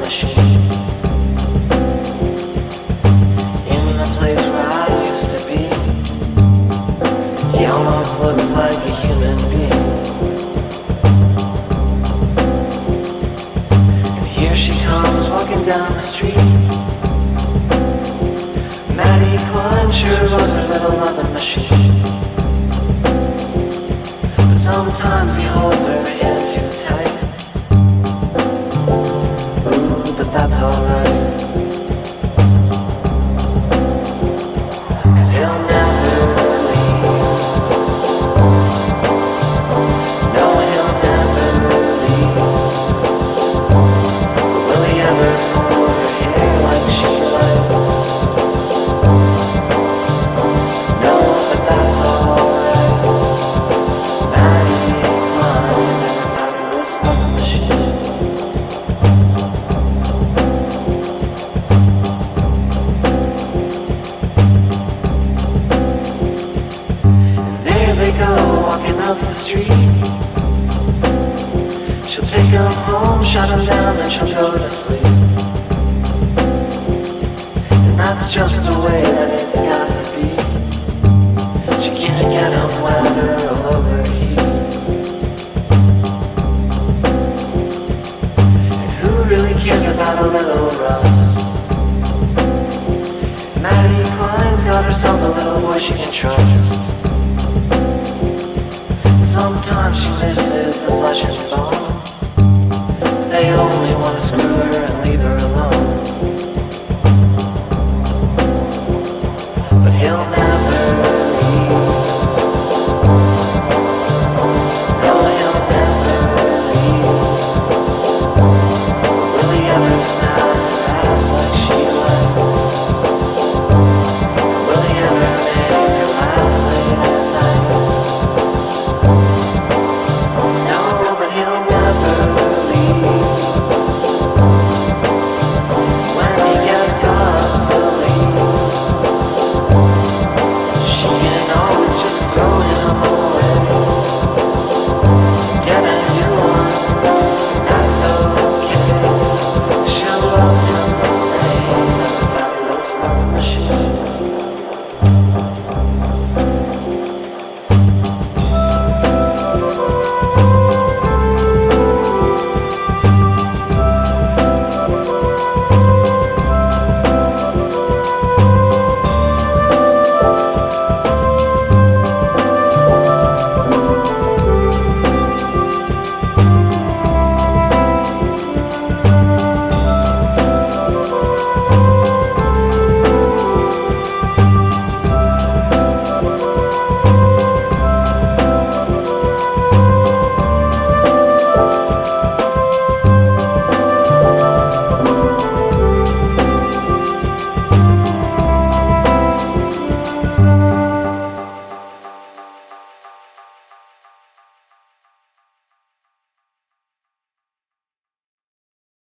machine. In the place where I used to be, he almost looks like a human being. And here she comes walking down the street. Maddie Klein sure was her little loving machine. But sometimes he holds her hand too tight. Ooh, but that's alright. 'Cause he'll never leave. No, he'll never leave. Will he ever pull her hair like she likes? No, but that's alright. Maddie Klein and her fabulous love machine. There they go, walking up the street. She'll take him home, shut him down, then she'll go to sleep. And that's just the way that it's got to be. She can't get him wet or overheat. And who really cares about a little rust? If Maddie Klein's got herself a little boy she can trust. Sometimes she misses the flesh and bone.